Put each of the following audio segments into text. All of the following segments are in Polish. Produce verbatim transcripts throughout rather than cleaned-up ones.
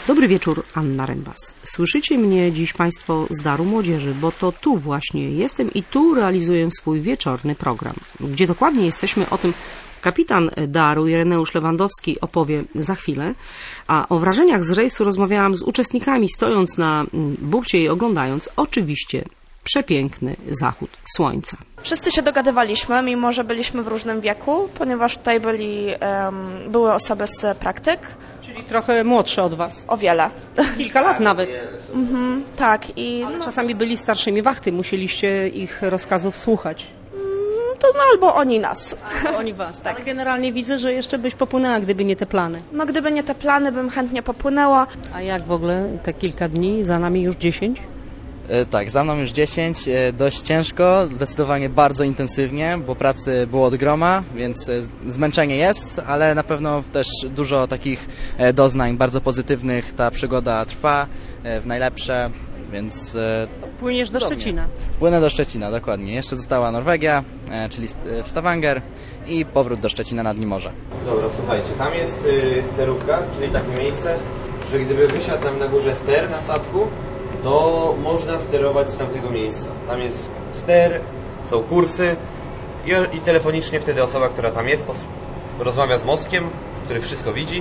Dobry wieczór, Anna Rembas. Słyszycie mnie dziś Państwo z Daru Młodzieży, bo to tu właśnie jestem i tu realizuję swój wieczorny program. Gdzie dokładnie jesteśmy, o tym kapitan Daru Ireneusz Lewandowski opowie za chwilę, a o wrażeniach z rejsu rozmawiałam z uczestnikami, stojąc na burcie i oglądając oczywiście przepiękny zachód słońca. Wszyscy się dogadywaliśmy, mimo że byliśmy w różnym wieku, ponieważ tutaj byli, um, były osoby z praktyk. Czyli trochę młodsze od Was. O wiele. Kilka lat nawet. Mhm, tak. I no, czasami byli starszymi wachty, musieliście ich rozkazów słuchać. To no, albo oni nas. Albo oni Was, tak. Ale generalnie widzę, że jeszcze byś popłynęła, gdyby nie te plany. No gdyby nie te plany, bym chętnie popłynęła. A jak w ogóle te kilka dni, za nami już dziesięć? Tak, za mną już dziesięć, dość ciężko, zdecydowanie bardzo intensywnie, bo pracy było od groma, więc zmęczenie jest, ale na pewno też dużo takich doznań bardzo pozytywnych. Ta przygoda trwa w najlepsze, więc... Płyniesz do Szczecina. Płynę do Szczecina, dokładnie. Jeszcze została Norwegia, czyli Stavanger i powrót do Szczecina na dnie morza. Dobra, słuchajcie, tam jest sterówka, czyli takie miejsce, że gdyby wysiadł nam na górze ster na statku, to można sterować z tamtego miejsca. Tam jest ster, są kursy i, i telefonicznie wtedy osoba, która tam jest, rozmawia z mostkiem, który wszystko widzi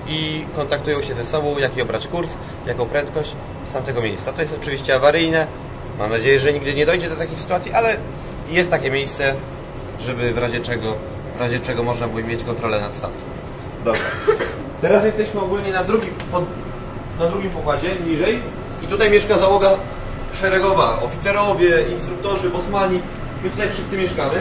i kontaktują się ze sobą, jaki obrać kurs, jaką prędkość z tamtego miejsca. To jest oczywiście awaryjne. Mam nadzieję, że nigdy nie dojdzie do takiej sytuacji, ale jest takie miejsce, żeby w razie czego, w razie czego można było mieć kontrolę nad statkiem. Dobra. Teraz jesteśmy ogólnie na drugim, pod, na drugim pokładzie, niżej. I tutaj mieszka załoga szeregowa, oficerowie, instruktorzy, bosmani. My tutaj wszyscy mieszkamy.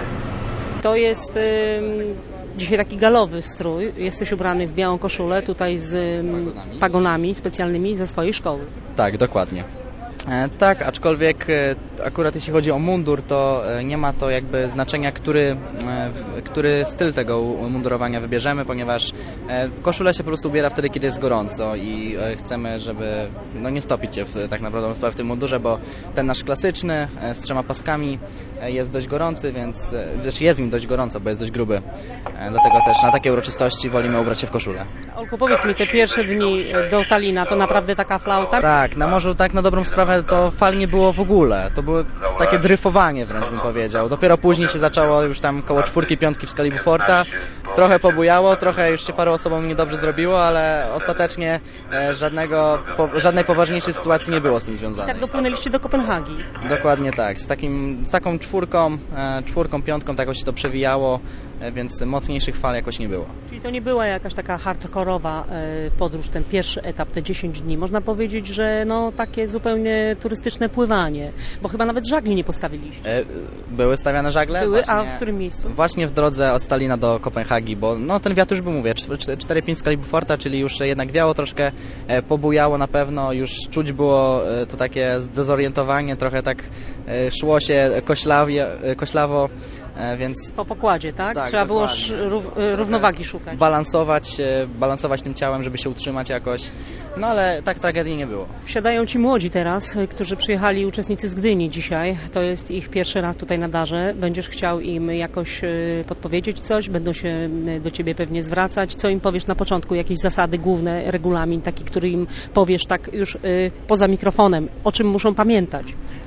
To jest y, dzisiaj taki galowy strój. Jesteś ubrany w białą koszulę, tutaj z y, pagonami specjalnymi ze swojej szkoły. Tak, dokładnie. E, tak, aczkolwiek e, akurat jeśli chodzi o mundur, to e, nie ma to jakby znaczenia, który, e, który styl tego mundurowania wybierzemy, ponieważ e, koszulę się po prostu ubiera wtedy, kiedy jest gorąco i e, chcemy, żeby no, nie stopić się w, tak naprawdę sprawę w tym mundurze, bo ten nasz klasyczny e, z trzema paskami e, jest dość gorący, więc e, jest mi dość gorąco, bo jest dość gruby. E, dlatego też na takie uroczystości wolimy ubrać się w koszulę. Olku, powiedz mi, te pierwsze dni do Talina to naprawdę taka flauta? Tak, na morzu tak na dobrą sprawę to fal nie było w ogóle. To było takie dryfowanie, wręcz bym powiedział. Dopiero później się zaczęło już tam koło czwórki, piątki w skali Beauforta. Trochę pobujało, trochę już się paru osobom niedobrze zrobiło, ale ostatecznie e, żadnego, po, żadnej poważniejszej sytuacji nie było z tym związanej. I tak dopłynęliście do Kopenhagi. Dokładnie tak. Z, takim, z taką czwórką, e, czwórką, piątką tak się to przewijało, e, więc mocniejszych fal jakoś nie było. Czyli to nie była jakaś taka hardkorowa e, podróż, ten pierwszy etap, te dziesięć dni. Można powiedzieć, że no takie zupełnie turystyczne pływanie, bo chyba nawet żagli nie postawiliście. E, były stawiane żagle? Były, właśnie, a w którym miejscu? Właśnie w drodze od Stalina do Kopenhagi, bo no ten wiatr już był, mówię, cztery pięć skali Beauforta, czyli już jednak wiało troszkę, e, pobujało na pewno, już czuć było e, to takie zdezorientowanie, trochę tak e, szło się koślawie, e, koślawo, e, więc... Po pokładzie, tak? tak Trzeba było dokładnie. rów, równowagi szukać. Balansować, e, balansować tym ciałem, żeby się utrzymać jakoś, no ale tak tragedii nie było. Wsiadają ci młodzi teraz, którzy przyjechali, uczestnicy z Gdyni dzisiaj. To jest ich pierwszy raz tutaj na Darze. Będziesz chciał im jakoś podpowiedzieć coś? Będą się do ciebie pewnie zwracać. Co im powiesz na początku? Jakieś zasady główne, regulamin taki, który im powiesz tak już poza mikrofonem? O czym muszą pamiętać?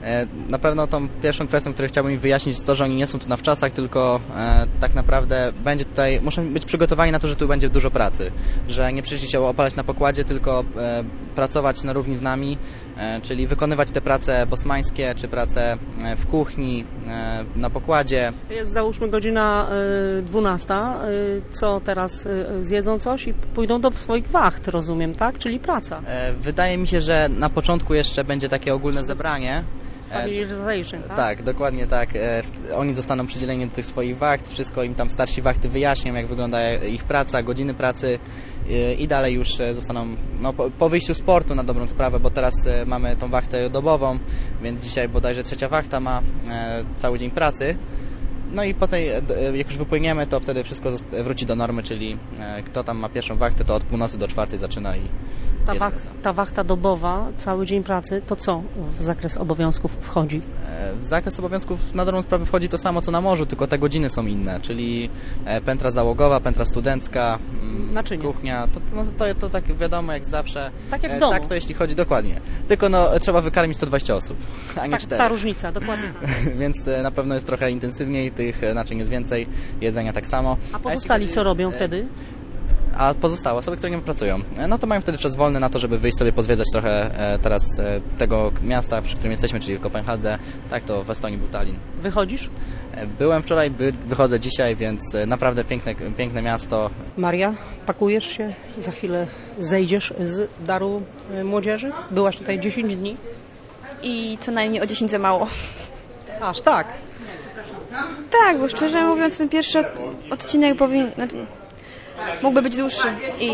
Na pewno tą pierwszą kwestią, którą chciałbym im wyjaśnić, jest to, że oni nie są tu na wczasach, tylko e, tak naprawdę będzie tutaj, muszą być przygotowani na to, że tu będzie dużo pracy, że nie przyjdzie się opalać na pokładzie, tylko e, pracować na równi z nami, e, czyli wykonywać te prace bosmańskie, czy prace w kuchni, e, na pokładzie. Jest załóżmy godzina y, dwunasta, y, co teraz y, zjedzą coś i pójdą do swoich wacht, rozumiem, tak? Czyli praca. E, wydaje mi się, że na początku jeszcze będzie takie ogólne zebranie. Tak? tak, dokładnie tak. E, oni zostaną przydzieleni do tych swoich wacht, wszystko im tam starsi wachty wyjaśnią, jak wygląda ich praca, godziny pracy e, i dalej już zostaną no, po, po wyjściu z portu na dobrą sprawę, bo teraz e, mamy tą wachtę dobową, więc dzisiaj bodajże trzecia wachta ma e, cały dzień pracy. No i potem, jak już wypłyniemy, to wtedy wszystko wróci do normy, czyli kto tam ma pierwszą wachtę, to od północy do czwartej zaczyna i ta, wach, ta wachta dobowa, cały dzień pracy, to co w zakres obowiązków wchodzi? W zakres obowiązków na dobrą sprawę wchodzi to samo, co na morzu, tylko te godziny są inne, czyli pętra załogowa, pętra studencka, Naczynie. Kuchnia, to, no, to, to tak wiadomo jak zawsze. Tak jak w domu. Tak to jeśli chodzi, dokładnie. Tylko no, trzeba wykarmić sto dwadzieścia osób, a nie tak, cztery. Ta różnica, dokładnie. Więc na pewno jest trochę intensywniej, tych naczyń jest więcej, jedzenia tak samo. A pozostali co robią wtedy? A pozostałe osoby, które nie pracują, no to mają wtedy czas wolny na to, żeby wyjść sobie pozwiedzać trochę teraz tego miasta, przy którym jesteśmy, czyli Kopenhadze. Tak, to w Estonii był Tallinn. Wychodzisz? Byłem wczoraj, by, wychodzę dzisiaj, więc naprawdę piękne, piękne miasto. Maria, pakujesz się? Za chwilę zejdziesz z Daru Młodzieży? Byłaś tutaj dziesięć dni? I co najmniej o dziesięć za mało. Aż tak? Tak, bo szczerze mówiąc ten pierwszy od, odcinek powinien... Znaczy, mógłby być dłuższy i...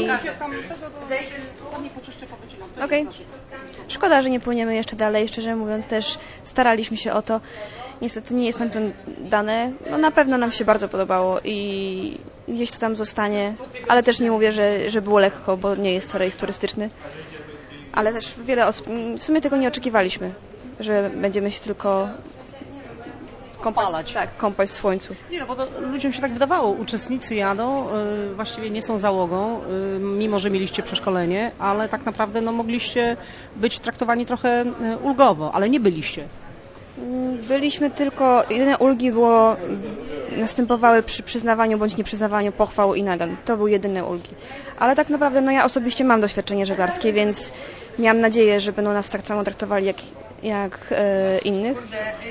Okej. Okay. Szkoda, że nie płyniemy jeszcze dalej. Szczerze mówiąc też staraliśmy się o to. Niestety nie jest nam to dane. No na pewno nam się bardzo podobało i gdzieś to tam zostanie. Ale też nie mówię, że, że było lekko, bo nie jest to rejs turystyczny. Ale też wiele osób... W sumie tego nie oczekiwaliśmy, że będziemy się tylko... Kąpać, tak, kąpać w słońcu. Nie, no bo to ludziom się tak wydawało. Uczestnicy jadą, y, właściwie nie są załogą, y, mimo że mieliście przeszkolenie, ale tak naprawdę no, mogliście być traktowani trochę y, ulgowo, ale nie byliście. Byliśmy tylko, jedyne ulgi było, następowały przy przyznawaniu bądź nieprzyznawaniu pochwał i nagród. To były jedyne ulgi. Ale tak naprawdę no ja osobiście mam doświadczenie żeglarskie, więc miałam nadzieję, że będą nas tak samo traktowali jak, jak e, innych.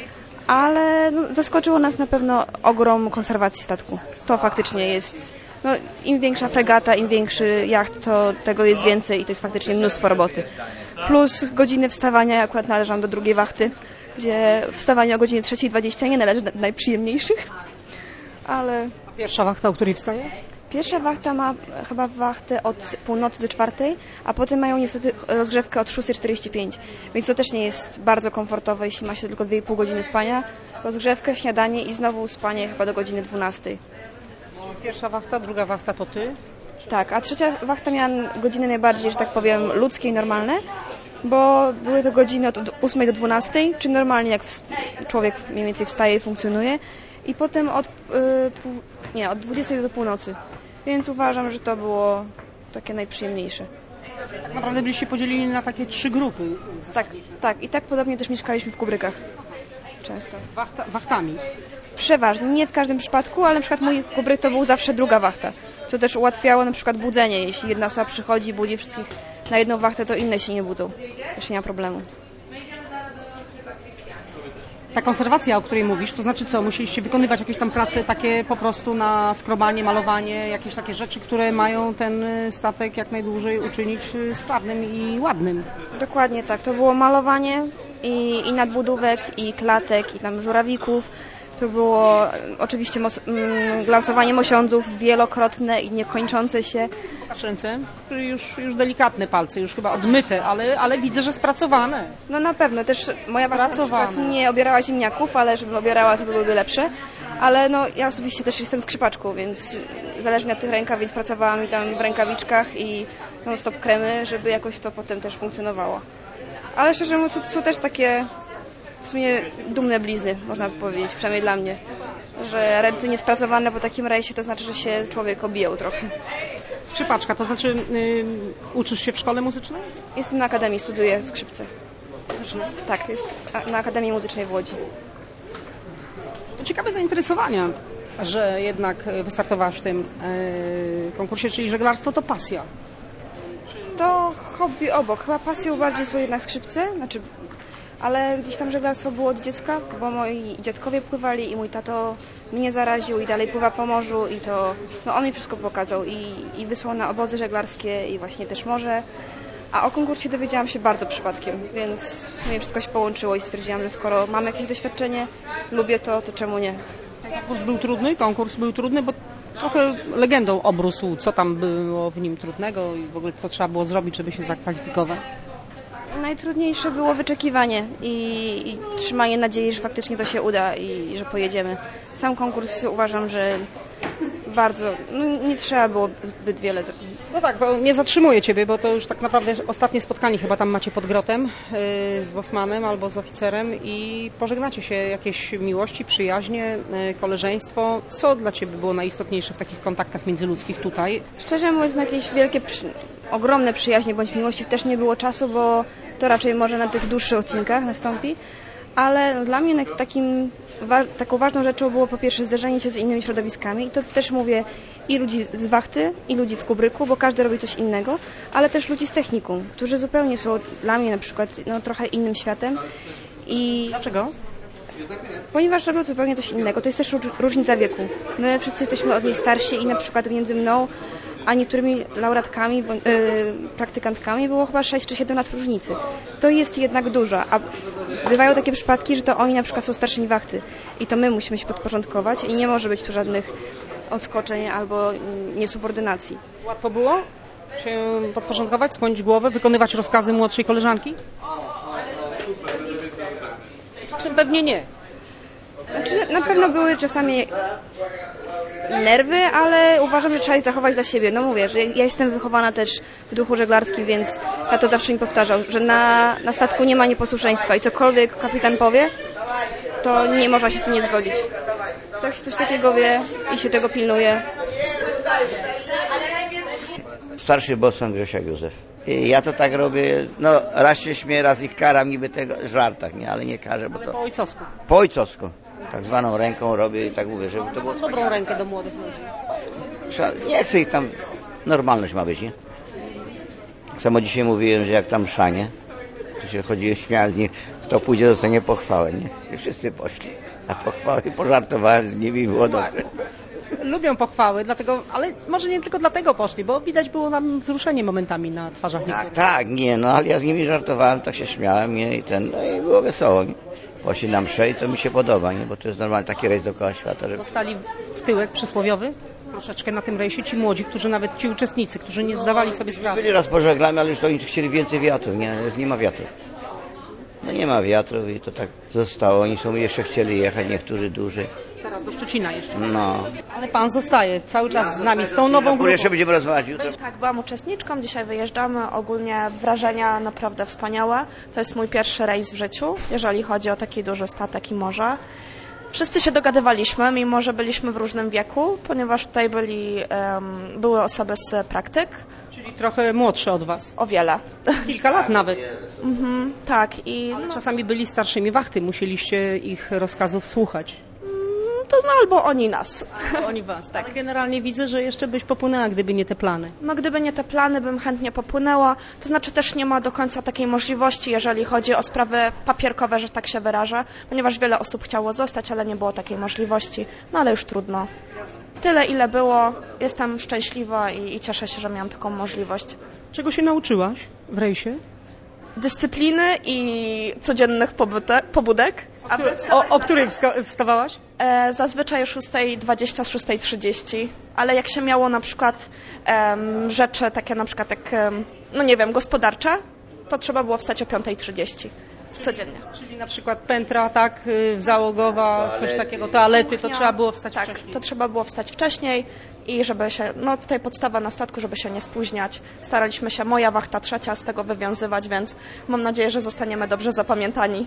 Ale no, zaskoczyło nas na pewno ogrom konserwacji statku. To faktycznie jest, no, im większa fregata, im większy jacht, to tego jest więcej i to jest faktycznie mnóstwo roboty. Plus godziny wstawania, ja akurat należałam do drugiej wachty, gdzie wstawanie o godzinie trzeciej dwadzieścia nie należy do najprzyjemniejszych, ale... A pierwsza wachta, o której wstaje? Pierwsza wachta ma chyba wachtę od północy do czwartej, a potem mają niestety rozgrzewkę od szóstej czterdzieści pięć, więc to też nie jest bardzo komfortowe, jeśli ma się tylko dwie i pół godziny spania. Rozgrzewkę, śniadanie i znowu spanie chyba do godziny dwunastej. Pierwsza wachta, druga wachta to ty? Tak, a trzecia wachta miała godziny najbardziej, że tak powiem, ludzkie i normalne, bo były to godziny od ósmej do dwunastej, czy normalnie jak człowiek mniej więcej wstaje i funkcjonuje, i potem od, yy, pół, nie, od dwudziestej do północy. Więc uważam, że to było takie najprzyjemniejsze. Tak naprawdę byliście podzieleni na takie trzy grupy. Tak, tak. I tak podobnie też mieszkaliśmy w kubrykach. Często. Wachta, wachtami? Przeważnie. Nie w każdym przypadku, ale na przykład mój kubryk to był zawsze druga wachta. Co też ułatwiało na przykład budzenie. Jeśli jedna osoba przychodzi, budzi wszystkich na jedną wachtę, to inne się nie budzą. Też nie ma problemu. Ta konserwacja, o której mówisz, to znaczy co? Musieliście wykonywać jakieś tam prace takie po prostu na skrobanie, malowanie, jakieś takie rzeczy, które mają ten statek jak najdłużej uczynić sprawnym i ładnym. Dokładnie tak. To było malowanie i, i nadbudówek, i klatek, i tam żurawików. To było oczywiście mos- mm, glasowanie mosiądzów wielokrotne i niekończące się. Pokaż ręce. Już, już delikatne palce, już chyba odmyte, ale, ale widzę, że spracowane. No na pewno. Też moja babcia na przykład nie obierała ziemniaków, ale żebym obierała, to byłyby lepsze. Ale no ja osobiście też jestem skrzypaczką, więc zależnie od tych rękaw, więc pracowałam i tam w rękawiczkach i non-stop kremy, żeby jakoś to potem też funkcjonowało. Ale szczerze mówiąc, to są też takie w sumie dumne blizny, można by powiedzieć, przynajmniej dla mnie. Że ręce niespracowane po takim rejsie to znaczy, że się człowiek obijał trochę. Skrzypaczka, to znaczy yy, uczysz się w szkole muzycznej? Jestem na Akademii, studiuję skrzypce. Tak, jest na Akademii Muzycznej w Łodzi. To ciekawe zainteresowania, że jednak wystartowałaś w tym yy, konkursie, czyli żeglarstwo to pasja. To hobby obok. Chyba pasją bardziej są jednak skrzypce, znaczy, ale gdzieś tam żeglarstwo było od dziecka, bo moi dziadkowie pływali i mój tato mnie zaraził i dalej pływa po morzu i to, no on mi wszystko pokazał i, i wysłał na obozy żeglarskie i właśnie też morze. A o konkursie dowiedziałam się bardzo przypadkiem, więc w sumie wszystko się połączyło i stwierdziłam, że skoro mam jakieś doświadczenie, lubię to, to czemu nie? Konkurs był trudny? Konkurs był trudny, bo trochę legendą obrósł, co tam było w nim trudnego i w ogóle co trzeba było zrobić, żeby się zakwalifikować. Najtrudniejsze było wyczekiwanie i, i trzymanie nadziei, że faktycznie to się uda i, i że pojedziemy. Sam konkurs uważam, że bardzo, no nie trzeba było zbyt wiele. No tak, to nie zatrzymuję Ciebie, bo to już tak naprawdę ostatnie spotkanie chyba tam macie pod grotem yy, z Bosmanem albo z oficerem i pożegnacie się, jakieś miłości, przyjaźnie, yy, koleżeństwo. Co dla Ciebie było najistotniejsze w takich kontaktach międzyludzkich tutaj? Szczerze mówiąc, na jakieś wielkie, przy... ogromne przyjaźnie bądź miłości też nie było czasu, bo to raczej może na tych dłuższych odcinkach nastąpi. Ale dla mnie takim, wa- taką ważną rzeczą było po pierwsze zderzenie się z innymi środowiskami i to też mówię i ludzi z wachty, i ludzi w Kubryku, bo każdy robi coś innego, ale też ludzi z technikum, którzy zupełnie są dla mnie na przykład no, trochę innym światem. I Dlaczego? Ponieważ robią zupełnie coś innego. To jest też różnica wieku. My wszyscy jesteśmy od niej starsi i na przykład między mną a niektórymi laureatkami, yy, praktykantkami było chyba sześć czy siedem lat różnicy. To jest jednak dużo, a bywają takie przypadki, że to oni na przykład są starszyni wachty i to my musimy się podporządkować i nie może być tu żadnych odskoczeń albo niesubordynacji. Łatwo było się podporządkować, skłonić głowę, wykonywać rozkazy młodszej koleżanki? Czasem pewnie nie. Znaczy, na pewno były czasami nerwy, ale uważam, że trzeba je zachować dla siebie. No mówię, że ja jestem wychowana też w duchu żeglarskim, więc ja to zawsze mi powtarzał, że na, na statku nie ma nieposłuszeństwa i cokolwiek kapitan powie, to nie można się z tym nie zgodzić. Jak się coś takiego wie i się tego pilnuje. Starszy bosman Grzesiak Józef. I ja to tak robię, no raz się śmieję, raz ich karam niby tego w żartach, nie, ale nie karzę, bo Po to ojcowsku. po ojcowsku. Tak zwaną ręką robię i tak mówię, żeby to było Dobrą rękę do młodych ludzi. Trzeba- Nie chcę ich tam, normalność ma być, nie? Tak samo dzisiaj mówiłem, że jak tam szanie, to się chodziłem, śmiałem z nich, kto pójdzie, dostanie pochwałę, nie? I wszyscy poszli, a pochwały pożartowałem z nimi i było dobrze. Lubią pochwały, dlatego, ale może nie tylko dlatego poszli, bo widać było nam wzruszenie momentami na twarzach Tak, niektórych. tak, nie, no ale ja z nimi żartowałem, tak się śmiałem, nie? I ten, no i było wesoło, nie? Poszli na mszę i to mi się podoba, nie? Bo to jest normalnie taki rejs dookoła świata, że... Dostali w tyłek przysłowiowy troszeczkę na tym rejsie ci młodzi, którzy nawet ci uczestnicy, którzy nie zdawali sobie sprawy. Byli raz pożeglami, ale już to oni chcieli więcej wiatrów, nie? Jest, nie ma wiatrów. No nie ma wiatrów i to tak zostało. Oni są jeszcze chcieli jechać, niektórzy dłużej. Teraz do Szczecina jeszcze. No. Ale pan zostaje cały czas z nami, z tą nową Bo grupą. jeszcze będziemy rozmawiać jutro. Tak, byłam uczestniczką, dzisiaj wyjeżdżamy. Ogólnie wrażenia naprawdę wspaniałe. To jest mój pierwszy rejs w życiu, jeżeli chodzi o taki duży statek i morze. Wszyscy się dogadywaliśmy, mimo że byliśmy w różnym wieku, ponieważ tutaj byli, um, były osoby z praktyk, Czyli trochę młodsze od was. o wiele. Kilka lat nawet. Mhm, tak, i no, Czasami byli starszymi wachty, musieliście ich rozkazów słuchać. to no, albo oni nas. Oni was, tak. Ale generalnie widzę, że jeszcze byś popłynęła, gdyby nie te plany. No gdyby nie te plany, bym chętnie popłynęła. To znaczy też nie ma do końca takiej możliwości, jeżeli chodzi o sprawy papierkowe, że tak się wyrażę, ponieważ wiele osób chciało zostać, ale nie było takiej możliwości. No ale już trudno. Tyle, ile było. Jestem szczęśliwa i, i cieszę się, że miałam taką możliwość. Czego się nauczyłaś w rejsie? Dyscypliny i codziennych pobyte, pobudek. Aby O, o której wska- wstawałaś? E, zazwyczaj o szósta dwadzieścia, szósta trzydzieści, ale jak się miało na przykład em, rzeczy takie na przykład jak, em, no nie wiem, gospodarcze, to trzeba było wstać o piąta trzydzieści codziennie. Czyli na przykład pętra, tak, y, załogowa, coś takiego, toalety, to Kuchnia, trzeba było wstać tak, wcześniej. to trzeba było wstać wcześniej i żeby się, no tutaj podstawa na statku, żeby się nie spóźniać. Staraliśmy się, moja wachta trzecia, z tego wywiązywać, więc mam nadzieję, że zostaniemy dobrze zapamiętani.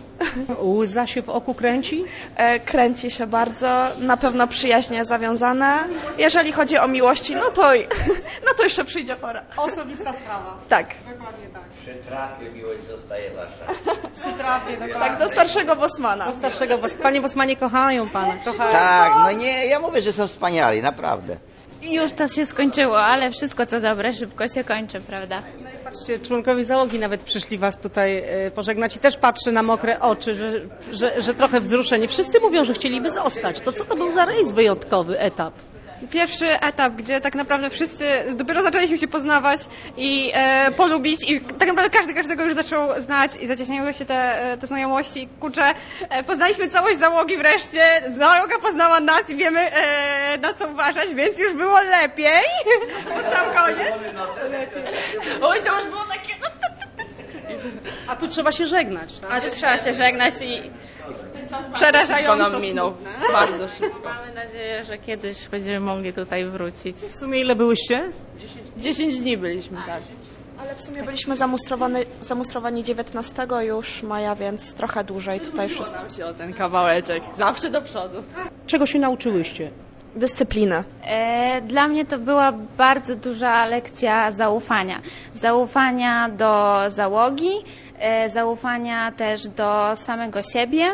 Łza się w oku kręci? E, Kręci się bardzo, na pewno przyjaźnie zawiązane. Jeżeli chodzi o miłości, no to, no to jeszcze przyjdzie pora. Osobista sprawa. Tak, Dokładnie tak. Przy trafie miłość zostaje wasza. Przy trafie, dokładnie. tak, do starszego bosmana. Do starszego bos... Panie Bosmanie kochają pana, kochają. Tak, no nie, ja mówię, że są wspaniali, naprawdę. Już to się skończyło, ale wszystko co dobre szybko się kończy, prawda? Patrzcie, członkowie załogi nawet przyszli was tutaj e, pożegnać i też patrzy na mokre oczy, że, że, że trochę wzruszeni. Wszyscy mówią, że chcieliby zostać. To co to był za rejs wyjątkowy, etap? Pierwszy etap, gdzie tak naprawdę wszyscy dopiero zaczęliśmy się poznawać i e, polubić i tak naprawdę każdy każdego już zaczął znać i zacieśniały się te, te znajomości. Kurczę, e, poznaliśmy całość załogi wreszcie, załoga poznała nas i wiemy e, na co uważać, więc już było lepiej. Pod sam koniec. Oj, to już było takie... A tu trzeba się żegnać, tak? A tu trzeba się żegnać i przerażająco nam minął. Bardzo szybko. Mamy nadzieję, że kiedyś będziemy mogli tutaj wrócić. W sumie ile byłyście? dziesięć dni byliśmy, tak. Ale w sumie byliśmy zamustrowani, zamustrowani dziewiętnastego już maja, więc trochę dłużej tutaj wszystko. Nam się o ten kawałeczek. Zawsze do przodu. Czego się nauczyłyście? Dyscypliny. E, Dla mnie to była bardzo duża lekcja zaufania. Zaufania do załogi, e, zaufania też do samego siebie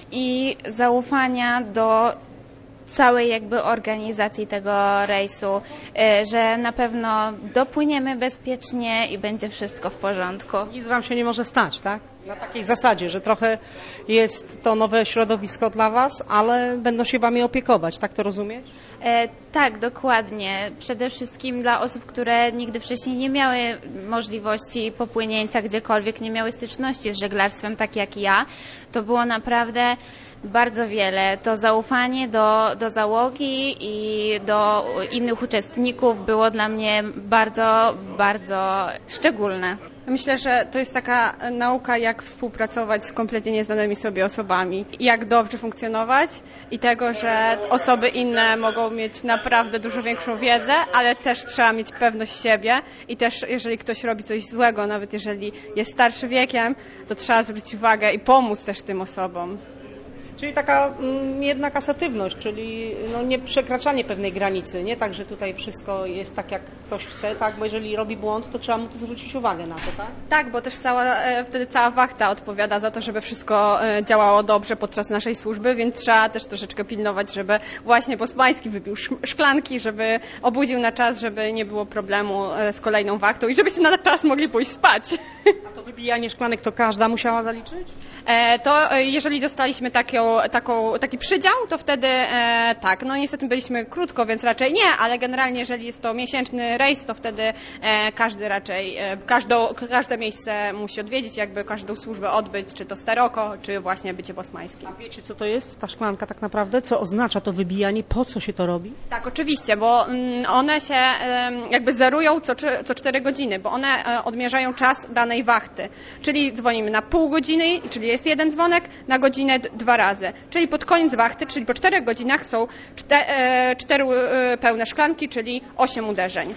i zaufania do całej jakby organizacji tego rejsu, e, że na pewno dopłyniemy bezpiecznie i będzie wszystko w porządku. Nic wam się nie może stać, tak? Na takiej zasadzie, że trochę jest to nowe środowisko dla was, ale będą się wami opiekować, tak to rozumieć? E, tak, dokładnie. Przede wszystkim dla osób, które nigdy wcześniej nie miały możliwości popłynięcia gdziekolwiek, nie miały styczności z żeglarstwem, tak jak ja, to było naprawdę bardzo wiele. To zaufanie do, do załogi i do innych uczestników było dla mnie bardzo, bardzo szczególne. Myślę, że to jest taka nauka, jak współpracować z kompletnie nieznanymi sobie osobami, jak dobrze funkcjonować i tego, że osoby inne mogą mieć naprawdę dużo większą wiedzę, ale też trzeba mieć pewność siebie i też jeżeli ktoś robi coś złego, nawet jeżeli jest starszy wiekiem, to trzeba zwrócić uwagę i pomóc też tym osobom. Czyli taka mm, jednak asertywność, czyli no, nie przekraczanie pewnej granicy, nie tak, że tutaj wszystko jest tak, jak ktoś chce, tak, bo jeżeli robi błąd, to trzeba mu to zwrócić uwagę na to, tak? Tak, bo też cała, e, wtedy cała wachta odpowiada za to, żeby wszystko e, działało dobrze podczas naszej służby, więc trzeba też troszeczkę pilnować, żeby właśnie Bosmański wypił sz- szklanki, żeby obudził na czas, żeby nie było problemu e, z kolejną wachtą i żebyśmy na czas mogli pójść spać. A to wybijanie szklanek to każda musiała zaliczyć? E, to e, jeżeli dostaliśmy taką, taką, taki przydział, to wtedy e, tak, no niestety byliśmy krótko, więc raczej nie, ale generalnie jeżeli jest to miesięczny rejs, to wtedy e, każdy raczej, e, każdą, każde miejsce musi odwiedzić, jakby każdą służbę odbyć, czy to steroko, czy właśnie bycie bosmańskim. A wiecie, co to jest ta szklanka tak naprawdę? Co oznacza to wybijanie? Po co się to robi? Tak, oczywiście, bo mm, one się e, jakby zerują co, co cztery godziny, bo one e, odmierzają czas danej wachty, czyli dzwonimy na pół godziny, czyli jest jeden dzwonek, na godzinę d- dwa razy. Czyli pod koniec wachty, czyli po czterech godzinach są czte, e, cztery e, pełne szklanki, czyli osiem uderzeń.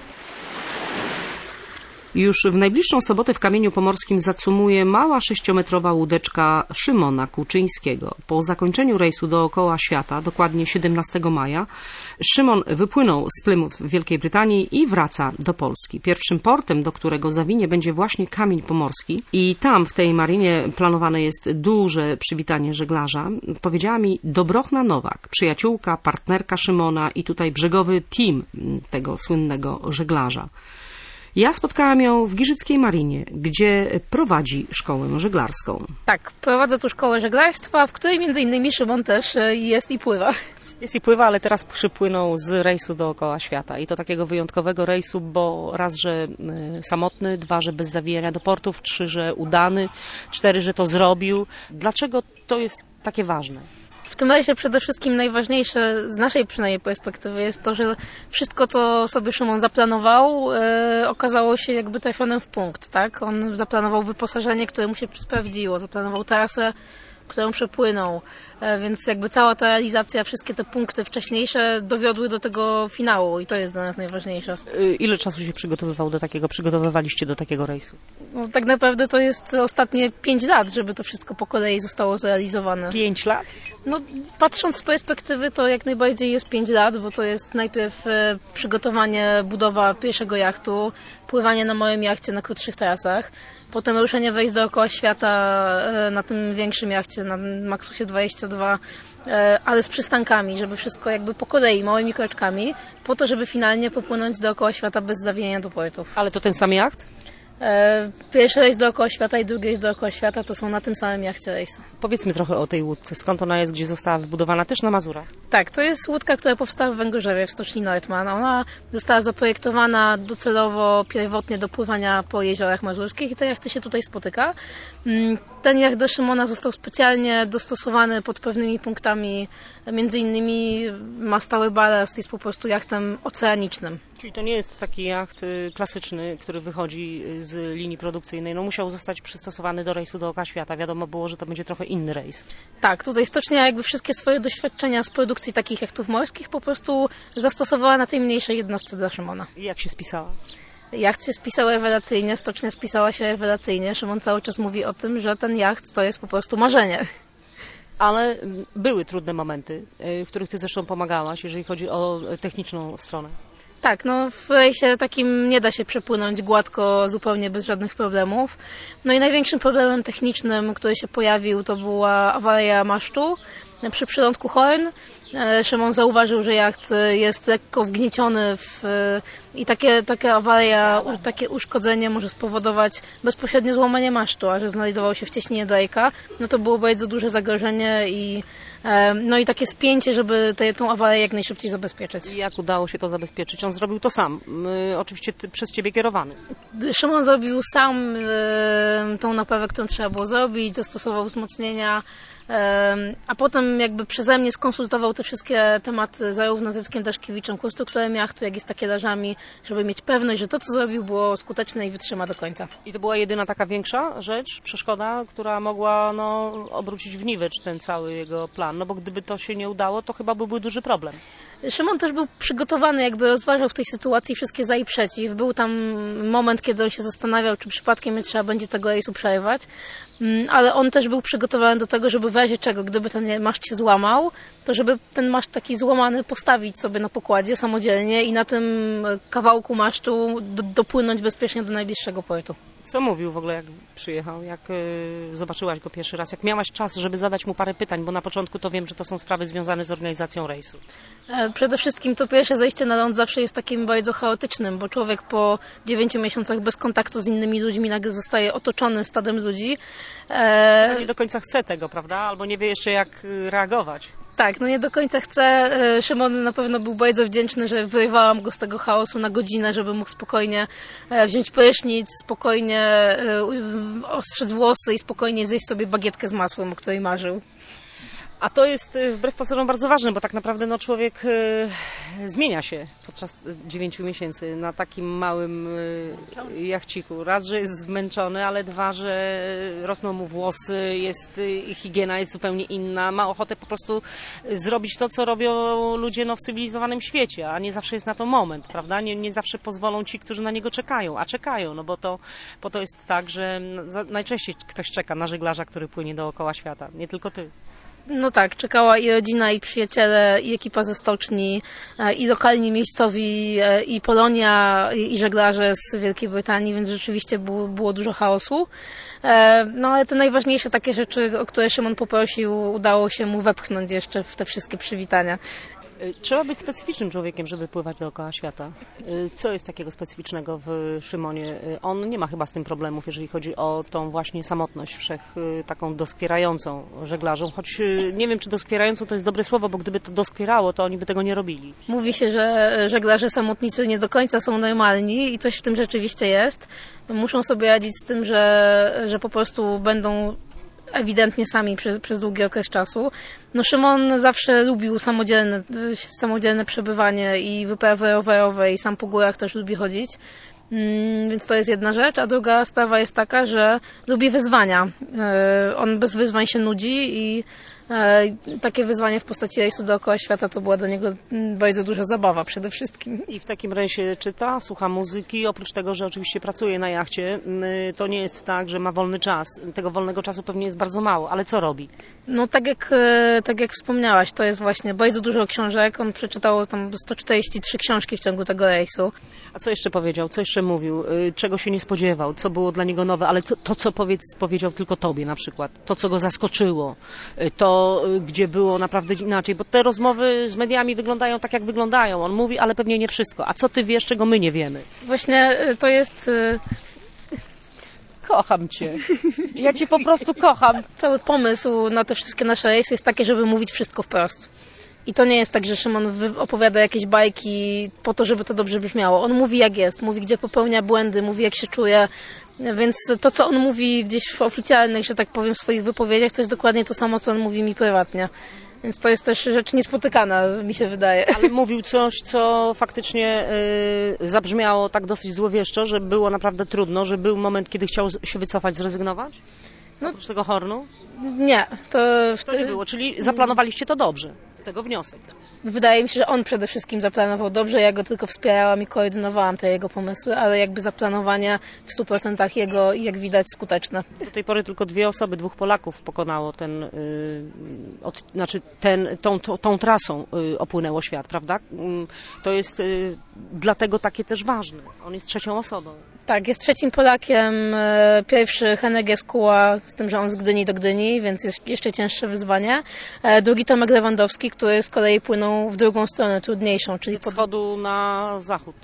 Już w najbliższą sobotę w Kamieniu Pomorskim zacumuje mała sześciometrowa łódeczka Szymona Kuczyńskiego. Po zakończeniu rejsu dookoła świata, dokładnie siedemnastego maja, Szymon wypłynął z Plymouth w Wielkiej Brytanii i wraca do Polski. Pierwszym portem, do którego zawinie, będzie właśnie Kamień Pomorski i tam w tej marinie planowane jest duże przywitanie żeglarza. Powiedziała mi Dobrochna Nowak, przyjaciółka, partnerka Szymona i tutaj brzegowy team tego słynnego żeglarza. Ja spotkałam ją w Giżyckiej Marinie, gdzie prowadzi szkołę żeglarską. Tak, prowadzę tu szkołę żeglarstwa, w której między innymi Szymon też jest i pływa. Jest i pływa, ale teraz przypłynął z rejsu dookoła świata. I to takiego wyjątkowego rejsu, bo raz, że samotny, dwa, że bez zawijania do portów, trzy, że udany, cztery, że to zrobił. Dlaczego to jest takie ważne? W tym rejsie przede wszystkim najważniejsze, z naszej przynajmniej perspektywy, jest to, że wszystko, co sobie Szymon zaplanował, e, okazało się jakby trafionym w punkt, tak? On zaplanował wyposażenie, które mu się sprawdziło, zaplanował trasę, którą przepłynął, e, więc jakby cała ta realizacja, wszystkie te punkty wcześniejsze dowiodły do tego finału i to jest dla nas najważniejsze. Ile czasu się przygotowywał do takiego, przygotowywaliście do takiego rejsu? No, tak naprawdę to jest ostatnie pięć lat, żeby to wszystko po kolei zostało zrealizowane. Pięć lat? No, patrząc z perspektywy, to jak najbardziej jest pięć lat, bo to jest najpierw e, przygotowanie, budowa pierwszego jachtu, pływanie na małym jachcie na krótszych trasach, potem ruszenie wejść dookoła świata e, na tym większym jachcie, na Maxusie dwadzieścia dwa, e, ale z przystankami, żeby wszystko jakby po kolei, małymi kroczkami, po to, żeby finalnie popłynąć dookoła świata bez zawijania do portów. Ale to ten sam jacht? Pierwszy rejs dookoła świata i drugi rejs dookoła świata to są na tym samym jachcie rejsy. Powiedzmy trochę o tej łódce. Skąd ona jest, gdzie została wybudowana? Też na Mazurach? Tak, to jest łódka, która powstała w Węgorzewie, w stoczni Nordman. Ona została zaprojektowana docelowo pierwotnie do pływania po jeziorach mazurskich i te jachty się tutaj spotyka. Ten jacht do Szymona został specjalnie dostosowany pod pewnymi punktami, między innymi ma stały balast, jest po prostu jachtem oceanicznym. Czyli to nie jest taki jacht klasyczny, który wychodzi z z linii produkcyjnej, no musiał zostać przystosowany do rejsu dookoła świata. Wiadomo było, że to będzie trochę inny rejs. Tak, tutaj stocznia jakby wszystkie swoje doświadczenia z produkcji takich jachtów morskich po prostu zastosowała na tej mniejszej jednostce dla Szymona. I jak się spisała? Jacht się spisał rewelacyjnie, stocznia spisała się rewelacyjnie. Szymon cały czas mówi o tym, że ten jacht to jest po prostu marzenie. Ale były trudne momenty, w których ty zresztą pomagałaś, jeżeli chodzi o techniczną stronę. Tak, no w rejsie takim nie da się przepłynąć gładko, zupełnie bez żadnych problemów. No i największym problemem technicznym, który się pojawił, to była awaria masztu przy przylądku Horn. Szymon zauważył, że jacht jest lekko wgnieciony w, i takie, takie awaria, takie uszkodzenie może spowodować bezpośrednie złamanie masztu, a że znajdował się w cieśninie Drake'a, no to było bardzo duże zagrożenie i no i takie spięcie, żeby tę tą awarię jak najszybciej zabezpieczyć. I jak udało się to zabezpieczyć? On zrobił to sam, yy, oczywiście ty, przez ciebie kierowany. Szymon zrobił sam yy, tą naprawę, którą trzeba było zrobić, zastosował wzmocnienia, yy, a potem jakby przeze mnie skonsultował te wszystkie tematy zarówno z Jackiem Daszkiewiczem, konstruktorem jachtu, jak i z takielarzami, żeby mieć pewność, że to, co zrobił, było skuteczne i wytrzyma do końca. I to była jedyna taka większa rzecz, przeszkoda, która mogła no, obrócić w niwecz ten cały jego plan? No bo gdyby to się nie udało, to chyba byłby duży problem. Szymon też był przygotowany, jakby rozważał w tej sytuacji wszystkie za i przeciw. Był tam moment, kiedy on się zastanawiał, czy przypadkiem nie trzeba będzie tego rejsu przerwać, ale on też był przygotowany do tego, żeby w razie czego, gdyby ten maszt się złamał, to żeby ten maszt taki złamany postawić sobie na pokładzie samodzielnie i na tym kawałku masztu do, dopłynąć bezpiecznie do najbliższego portu. Co mówił w ogóle, jak przyjechał, jak y, zobaczyłaś go pierwszy raz, jak miałaś czas, żeby zadać mu parę pytań, bo na początku to wiem, że to są sprawy związane z organizacją rejsu. Przede wszystkim to pierwsze zejście na ląd zawsze jest takim bardzo chaotycznym, bo człowiek po dziewięciu miesiącach bez kontaktu z innymi ludźmi nagle zostaje otoczony stadem ludzi. No nie do końca chce tego, prawda? Albo nie wie jeszcze, jak reagować. Tak, no nie do końca chcę. Szymon na pewno był bardzo wdzięczny, że wyrwałam go z tego chaosu na godzinę, żeby mógł spokojnie wziąć prysznic, spokojnie ostrzec włosy i spokojnie zjeść sobie bagietkę z masłem, o której marzył. A to jest wbrew pozorom bardzo ważne, bo tak naprawdę no, człowiek y, zmienia się podczas dziewięciu miesięcy na takim małym y, jachciku. Raz, że jest zmęczony, ale dwa, że rosną mu włosy, jest, y, higiena jest zupełnie inna. Ma ochotę po prostu zrobić to, co robią ludzie no, w cywilizowanym świecie, a nie zawsze jest na to moment, prawda? Nie, nie zawsze pozwolą ci, którzy na niego czekają, a czekają, no bo to, bo to jest tak, że najczęściej ktoś czeka na żeglarza, który płynie dookoła świata, nie tylko ty. No tak, czekała i rodzina, i przyjaciele, i ekipa ze stoczni, i lokalni miejscowi, i Polonia, i żeglarze z Wielkiej Brytanii, więc rzeczywiście było, było dużo chaosu. No ale te najważniejsze takie rzeczy, o które Szymon poprosił, udało się mu wepchnąć jeszcze w te wszystkie przywitania. Trzeba być specyficznym człowiekiem, żeby pływać dookoła świata. Co jest takiego specyficznego w Szymonie? On nie ma chyba z tym problemów, jeżeli chodzi o tą właśnie samotność, wszech taką doskwierającą żeglarzom. Choć nie wiem, czy doskwierającą to jest dobre słowo, bo gdyby to doskwierało, to oni by tego nie robili. Mówi się, że żeglarze samotnicy nie do końca są normalni i coś w tym rzeczywiście jest. Muszą sobie radzić z tym, że, że po prostu będą ewidentnie sami przez, przez długi okres czasu. No Szymon zawsze lubił samodzielne, samodzielne przebywanie i wyprawy rowerowe i sam po górach też lubi chodzić, mm, więc to jest jedna rzecz, a druga sprawa jest taka, że lubi wyzwania. Yy, on bez wyzwań się nudzi i yy, takie wyzwanie w postaci rejsu dookoła świata to była dla niego bardzo duża zabawa przede wszystkim. I w takim rejsie czyta, słucha muzyki, oprócz tego, że oczywiście pracuje na jachcie, yy, to nie jest tak, że ma wolny czas. Tego wolnego czasu pewnie jest bardzo mało, ale co robi? No tak jak, tak jak wspomniałaś, to jest właśnie bardzo dużo książek. On przeczytał tam sto czterdzieści trzy książki w ciągu tego rejsu. A co jeszcze powiedział? Co jeszcze mówił? Czego się nie spodziewał? Co było dla niego nowe? Ale to, to co powiedz, powiedział tylko tobie na przykład. To, co go zaskoczyło. To, gdzie było naprawdę inaczej. Bo te rozmowy z mediami wyglądają tak, jak wyglądają. On mówi, ale pewnie nie wszystko. A co ty wiesz, czego my nie wiemy? Właśnie to jest... Kocham cię. Ja cię po prostu kocham. Cały pomysł na te wszystkie nasze rejsy jest taki, żeby mówić wszystko wprost. I to nie jest tak, że Szymon opowiada jakieś bajki po to, żeby to dobrze brzmiało. On mówi jak jest, mówi gdzie popełnia błędy, mówi jak się czuje. Więc to, co on mówi gdzieś w oficjalnych, że tak powiem, swoich wypowiedziach, to jest dokładnie to samo, co on mówi mi prywatnie. Więc to jest też rzecz niespotykana, mi się wydaje. Ale mówił coś, co faktycznie y, zabrzmiało tak dosyć złowieszczo, że było naprawdę trudno, że był moment, kiedy chciał się wycofać, zrezygnować? No, oprócz tego Hornu? Nie, to... To nie było, czyli zaplanowaliście to dobrze, z tego wniosek. Wydaje mi się, że on przede wszystkim zaplanował dobrze, ja go tylko wspierałam i koordynowałam te jego pomysły, ale jakby zaplanowania w stu procentach jego, jak widać, skuteczne. Do tej pory tylko dwie osoby, dwóch Polaków pokonało ten, yy, od, znaczy ten, tą, tą, tą trasą yy, opłynęło świat, prawda? Yy, to jest yy, dlatego takie też ważne. On jest trzecią osobą. Tak, jest trzecim Polakiem, pierwszy Henryk Skuła, z tym, że on z Gdyni do Gdyni, więc jest jeszcze cięższe wyzwanie. Drugi Tomek Lewandowski, który z kolei płynął w drugą stronę, trudniejszą, czyli z wschodu na zachód.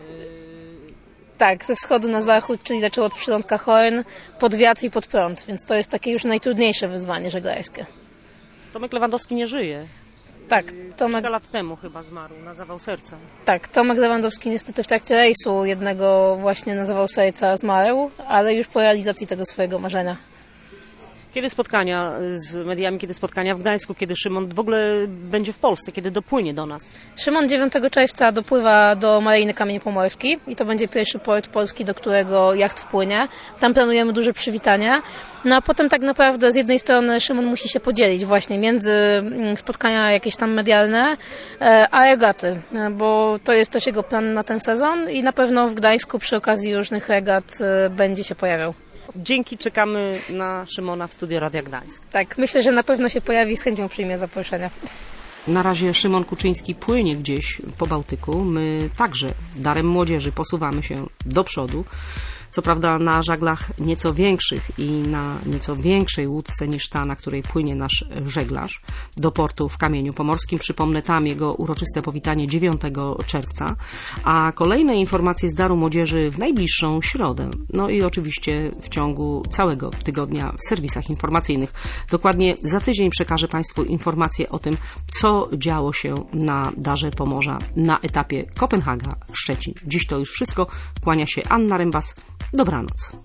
Tak, ze wschodu na zachód, czyli zaczął od przylądka Horn, pod wiatr i pod prąd, więc to jest takie już najtrudniejsze wyzwanie żeglarskie. Tomek Lewandowski nie żyje. Tak, Tomek... Kilka lat temu chyba zmarł na zawał serca. Tak, Tomek Lewandowski niestety w trakcie rejsu jednego właśnie na zawał serca zmarł, ale już po realizacji tego swojego marzenia. Kiedy spotkania z mediami, kiedy spotkania w Gdańsku, kiedy Szymon w ogóle będzie w Polsce, kiedy dopłynie do nas? Szymon dziewiątego czerwca dopływa do Maryjny Kamień Pomorski i to będzie pierwszy port polski, do którego jacht wpłynie. Tam planujemy duże przywitanie. No a potem tak naprawdę z jednej strony Szymon musi się podzielić właśnie między spotkania jakieś tam medialne, a regaty, bo to jest też jego plan na ten sezon i na pewno w Gdańsku przy okazji różnych regat będzie się pojawiał. Dzięki, czekamy na Szymona w studio Radia Gdańsk. Tak, myślę, że na pewno się pojawi i z chęcią przyjmie zaproszenia. Na razie Szymon Kuczyński płynie gdzieś po Bałtyku. My także darem młodzieży posuwamy się do przodu. Co prawda na żaglach nieco większych i na nieco większej łódce niż ta, na której płynie nasz żeglarz do portu w Kamieniu Pomorskim. Przypomnę, tam jego uroczyste powitanie dziewiątego czerwca, a kolejne informacje z Daru Młodzieży w najbliższą środę. No i oczywiście w ciągu całego tygodnia w serwisach informacyjnych. Dokładnie za tydzień przekażę Państwu informacje o tym, co działo się na Darze Pomorza na etapie Kopenhaga-Szczecin. Dziś to już wszystko. Kłania się Anna Rembas. Dobranoc.